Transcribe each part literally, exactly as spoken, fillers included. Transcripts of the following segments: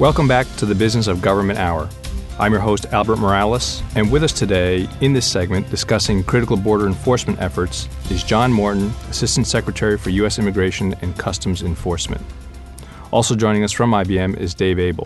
Welcome back to the Business of Government Hour. I'm your host, Albert Morales, and with us today in this segment discussing critical border enforcement efforts is John Morton, Assistant Secretary for U S Immigration and Customs Enforcement. Also joining us from I B M is Dave Abel.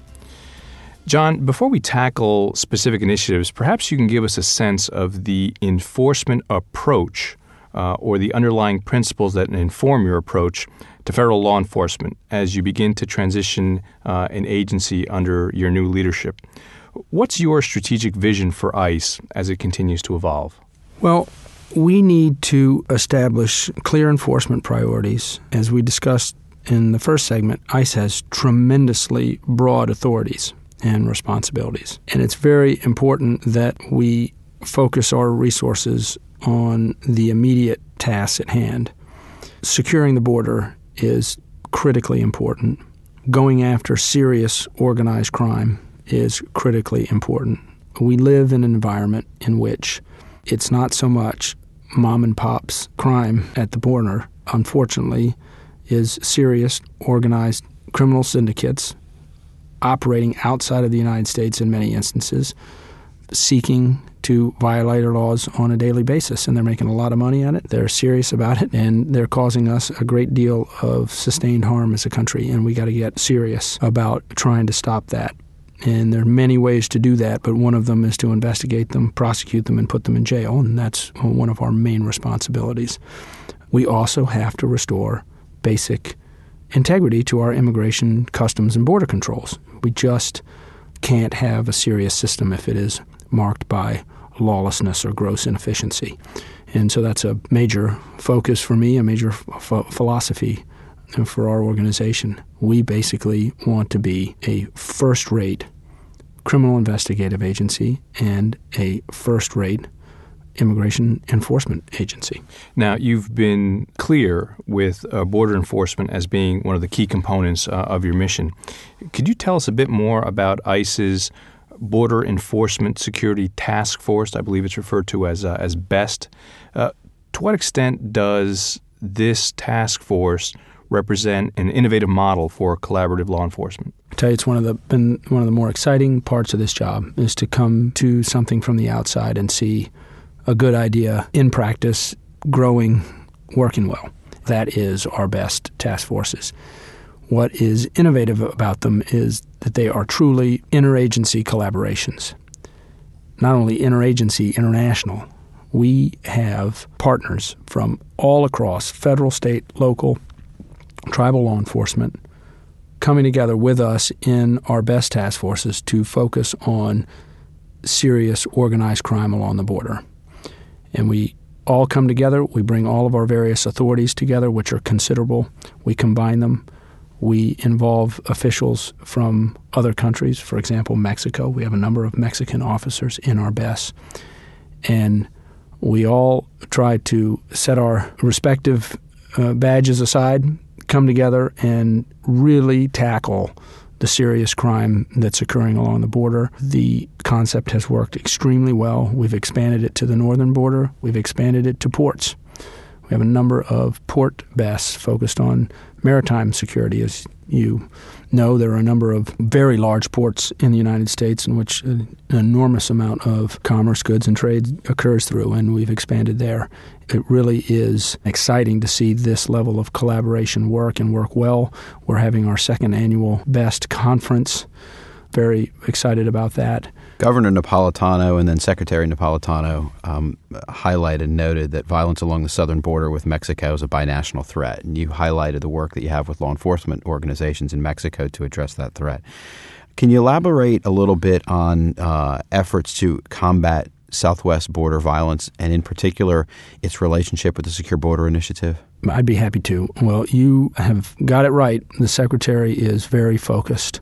John, before we tackle specific initiatives, perhaps you can give us a sense of the enforcement approach uh, or the underlying principles that inform your approach to federal law enforcement as you begin to transition uh, an agency under your new leadership. What's your strategic vision for ICE as it continues to evolve? Well, we need to establish clear enforcement priorities. As we discussed in the first segment, ICE has tremendously broad authorities and responsibilities. And it's very important that we focus our resources on the immediate tasks at hand. Securing the border is critically important. Going after serious organized crime is critically important. We live in an environment in which it's not so much mom and pop's crime at the border. Unfortunately, is serious organized criminal syndicates operating outside of the United States in many instances, seeking to violate our laws on a daily basis, and they're making a lot of money at it. They're serious about it, and they're causing us a great deal of sustained harm as a country, and we got to get serious about trying to stop that. And there are many ways to do that, but one of them is to investigate them, prosecute them, and put them in jail, and that's one of our main responsibilities. We also have to restore basic integrity to our immigration, customs, and border controls. We just can't have a serious system if it is marked by lawlessness or gross inefficiency. And so that's a major focus for me, a major f- philosophy for our organization. We basically want to be a first-rate criminal investigative agency and a first-rate immigration enforcement agency. Now, you've been clear with uh, border enforcement as being one of the key components uh, of your mission. Could you tell us a bit more about ICE's Border Enforcement Security Task Force? I believe it's referred to as uh, as BEST. Uh, to what extent does this task force represent an innovative model for collaborative law enforcement? I tell you, it's one of the been one of the more exciting parts of this job is to come to something from the outside and see a good idea in practice, growing, working well. That is our BEST task forces. What is innovative about them is that they are truly interagency collaborations. Not only interagency, international. We have partners from all across federal, state, local, tribal law enforcement coming together with us in our BEST task forces to focus on serious organized crime along the border. And we all come together. We bring all of our various authorities together, which are considerable. We combine them. We involve officials from other countries, for example, Mexico. We have a number of Mexican officers in our BEST. And we all try to set our respective uh, badges aside, come together, and really tackle the serious crime that's occurring along the border. The concept has worked extremely well. We've expanded it to the northern border. We've expanded it to ports. We have a number of port BESTs focused on maritime security. As you know, there are a number of very large ports in the United States in which an enormous amount of commerce, goods, and trade occurs through, and we've expanded there. It really is exciting to see this level of collaboration work and work well. We're having our second annual BEST conference. Very excited about that. Governor Napolitano and then Secretary Napolitano um, highlighted and noted that violence along the southern border with Mexico is a binational threat. And you highlighted the work that you have with law enforcement organizations in Mexico to address that threat. Can you elaborate a little bit on uh, efforts to combat southwest border violence and in particular its relationship with the Secure Border Initiative? I'd be happy to. Well, you have got it right. The Secretary is very focused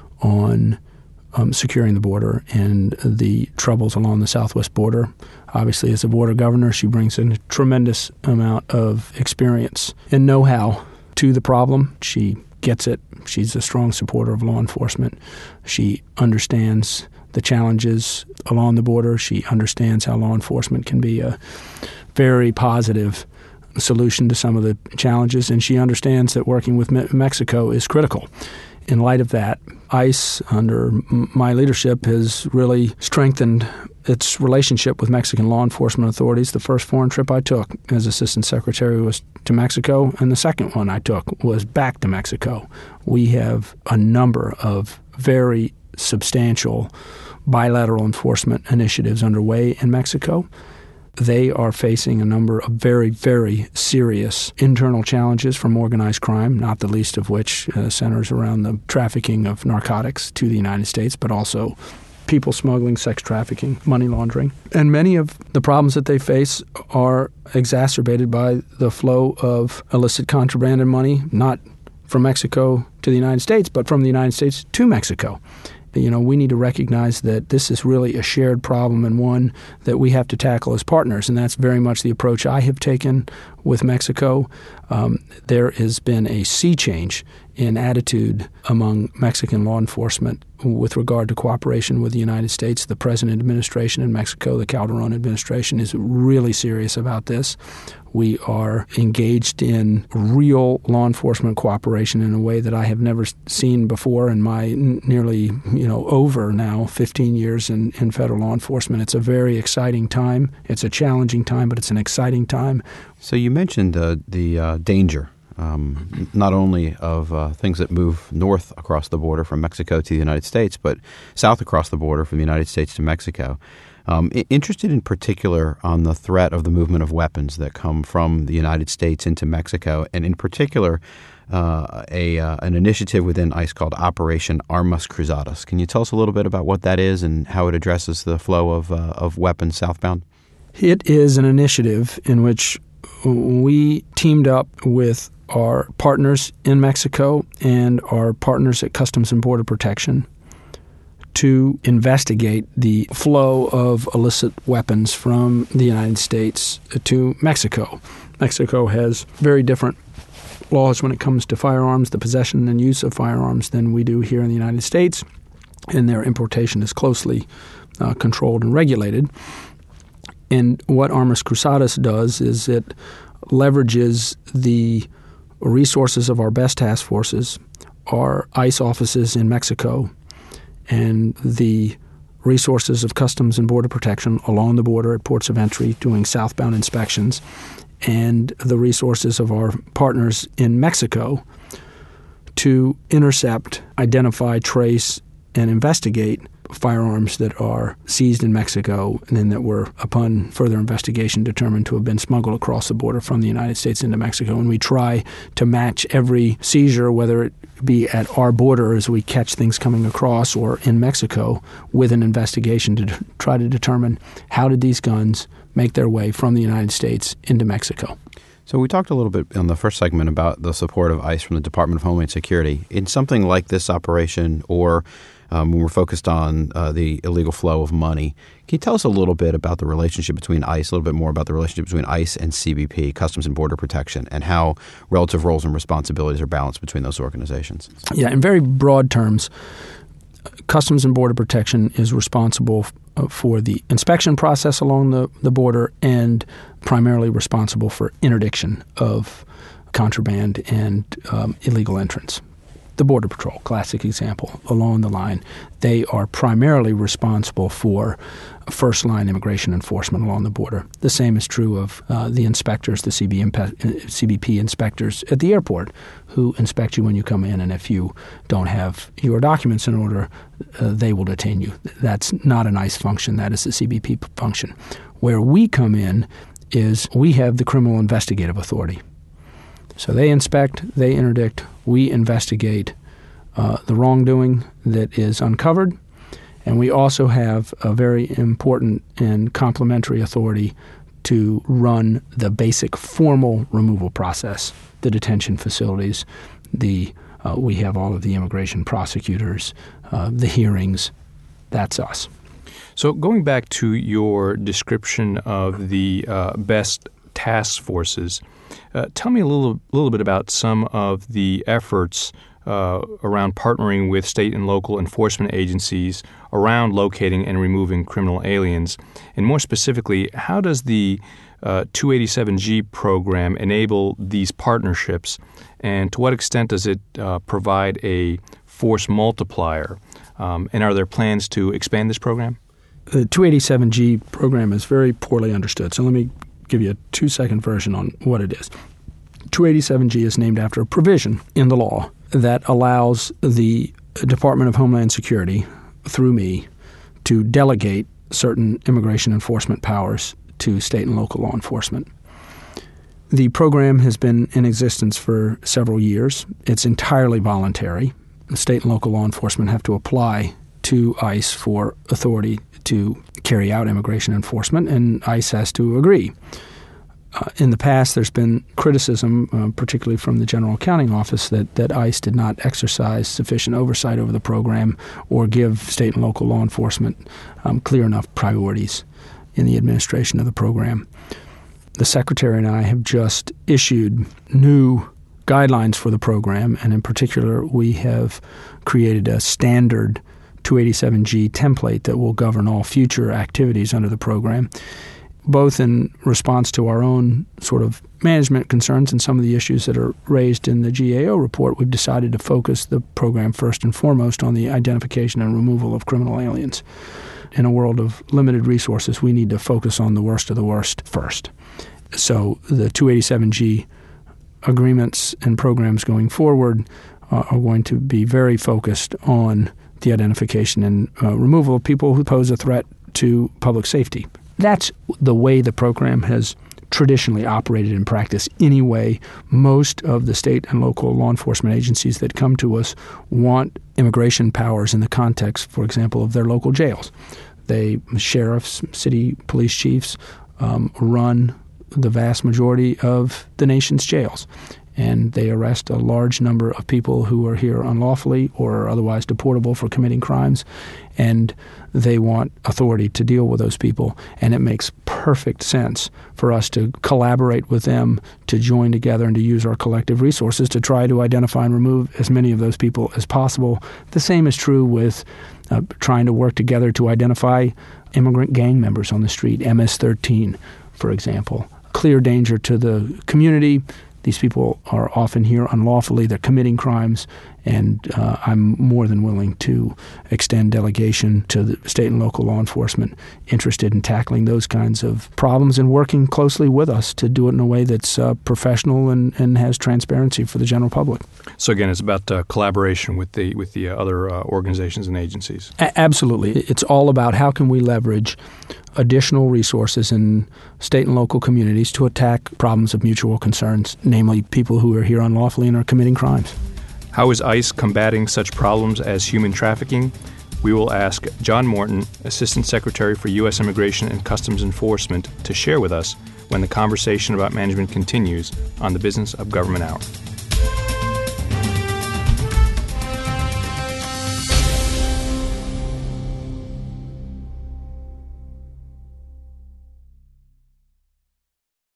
on um, securing the border and the troubles along the southwest border. Obviously, as a border governor, she brings in a tremendous amount of experience and know-how to the problem. She gets it. She's a strong supporter of law enforcement. She understands the challenges along the border. She understands how law enforcement can be a very positive solution to some of the challenges, and she understands that working with Me- Mexico is critical. In light of that, ICE, under my leadership, has really strengthened its relationship with Mexican law enforcement authorities. The first foreign trip I took as Assistant Secretary was to Mexico, and the second one I took was back to Mexico. We have a number of very substantial bilateral enforcement initiatives underway in Mexico. They are facing a number of very, very serious internal challenges from organized crime, not the least of which uh, centers around the trafficking of narcotics to the United States, but also people smuggling, sex trafficking, money laundering. And many of the problems that they face are exacerbated by the flow of illicit contraband and money, not from Mexico to the United States, but from the United States to Mexico. You know, we need to recognize that this is really a shared problem and one that we have to tackle as partners, and that's very much the approach I have taken with Mexico. Um, there has been a sea change in attitude among Mexican law enforcement with regard to cooperation with the United States. The present administration in Mexico, the Calderon administration, is really serious about this. We are engaged in real law enforcement cooperation in a way that I have never seen before in my nearly, you know, over now fifteen years in, in federal law enforcement. It's a very exciting time. It's a challenging time, but it's an exciting time. So you mentioned uh, the uh, danger, um, not only of uh, things that move north across the border from Mexico to the United States, but south across the border from the United States to Mexico. Um, interested in particular on the threat of the movement of weapons that come from the United States into Mexico, and in particular uh, a uh, an initiative within ICE called Operation Armas Cruzadas. Can you tell us a little bit about what that is and how it addresses the flow of uh, of weapons southbound? It is an initiative in which we teamed up with our partners in Mexico and our partners at Customs and Border Protection to investigate the flow of illicit weapons from the United States to Mexico. Mexico has very different laws when it comes to firearms, the possession and use of firearms, than we do here in the United States, and their importation is closely uh, controlled and regulated. And what Armas Cruzadas does is it leverages the resources of our best task forces, our ICE offices in Mexico, and the resources of Customs and Border Protection along the border at ports of entry doing southbound inspections, and the resources of our partners in Mexico to intercept, identify, trace, and investigate firearms that are seized in Mexico and then that were, upon further investigation, determined to have been smuggled across the border from the United States into Mexico. And we try to match every seizure, whether it be at our border as we catch things coming across or in Mexico, with an investigation to d- try to determine how did these guns make their way from the United States into Mexico. So we talked a little bit in the first segment about the support of ICE from the Department of Homeland Security. In something like this operation, or um, when we're focused on uh, the illegal flow of money, can you tell us a little bit about the relationship between ICE, a little bit more about the relationship between ICE and C B P, Customs and Border Protection, and how relative roles and responsibilities are balanced between those organizations? Yeah, in very broad terms, Customs and Border Protection is responsible for the inspection process along the, the border and primarily responsible for interdiction of contraband and um, illegal entrance. The Border Patrol, classic example, along the line, they are primarily responsible for first-line immigration enforcement along the border. The same is true of uh, the inspectors, the C B P inspectors at the airport, who inspect you when you come in, and if you don't have your documents in order, uh, they will detain you. That's not an ICE function. That is a C B P function. Where we come in is we have the criminal investigative authority. So they inspect, they interdict, we investigate uh, the wrongdoing that is uncovered, and we also have a very important and complementary authority to run the basic formal removal process, the detention facilities, the uh, we have all of the immigration prosecutors, uh, the hearings. That's us. So going back to your description of the uh, best task forces, uh, tell me a little little bit about some of the efforts uh, around partnering with state and local enforcement agencies around locating and removing criminal aliens. And more specifically, how does the uh, two eighty-seven G program enable these partnerships, and to what extent does it uh, provide a force multiplier. Um, and are there plans to expand this program? The two eighty-seven G program is very poorly understood, so let me give you a two-second version on what it is. two eighty-seven G is named after a provision in the law that allows the Department of Homeland Security, through me, to delegate certain immigration enforcement powers to state and local law enforcement. The program has been in existence for several years. It's entirely voluntary. The state and local law enforcement have to apply to ICE for authority to carry out immigration enforcement, and ICE has to agree. Uh, in the past, there's been criticism, uh, particularly from the General Accounting Office, that, that ICE did not exercise sufficient oversight over the program or give state and local law enforcement um, clear enough priorities in the administration of the program. The Secretary and I have just issued new guidelines for the program, and in particular, we have created a standard two eighty-seven G template that will govern all future activities under the program, both in response to our own sort of management concerns and some of the issues that are raised in the G A O report. We've decided to focus the program first and foremost on the identification and removal of criminal aliens. In a world of limited resources, we need to focus on the worst of the worst first. So the two eighty-seven G agreements and programs going forward uh, are going to be very focused on the identification and uh, removal of people who pose a threat to public safety. That's the way the program has traditionally operated in practice anyway. Most of the state and local law enforcement agencies that come to us want immigration powers in the context, for example, of their local jails. They, sheriffs, city police chiefs, um, run the vast majority of the nation's jails. And they arrest a large number of people who are here unlawfully or are otherwise deportable for committing crimes, and they want authority to deal with those people. And it makes perfect sense for us to collaborate with them, to join together and to use our collective resources to try to identify and remove as many of those people as possible. The same is true with uh, trying to work together to identify immigrant gang members on the street, M S thirteen, for example. Clear danger to the community. These people are often here unlawfully. They're committing crimes, and uh, I'm more than willing to extend delegation to the state and local law enforcement interested in tackling those kinds of problems and working closely with us to do it in a way that's uh, professional and, and has transparency for the general public. So again, it's about uh, collaboration with the with the uh, other uh, organizations and agencies. A- absolutely. It's all about how can we leverage additional resources in state and local communities to attack problems of mutual concerns, namely people who are here unlawfully and are committing crimes. How is ICE combating such problems as human trafficking? We will ask John Morton, Assistant Secretary for U S Immigration and Customs Enforcement, to share with us when the conversation about management continues on the Business of Government Hour.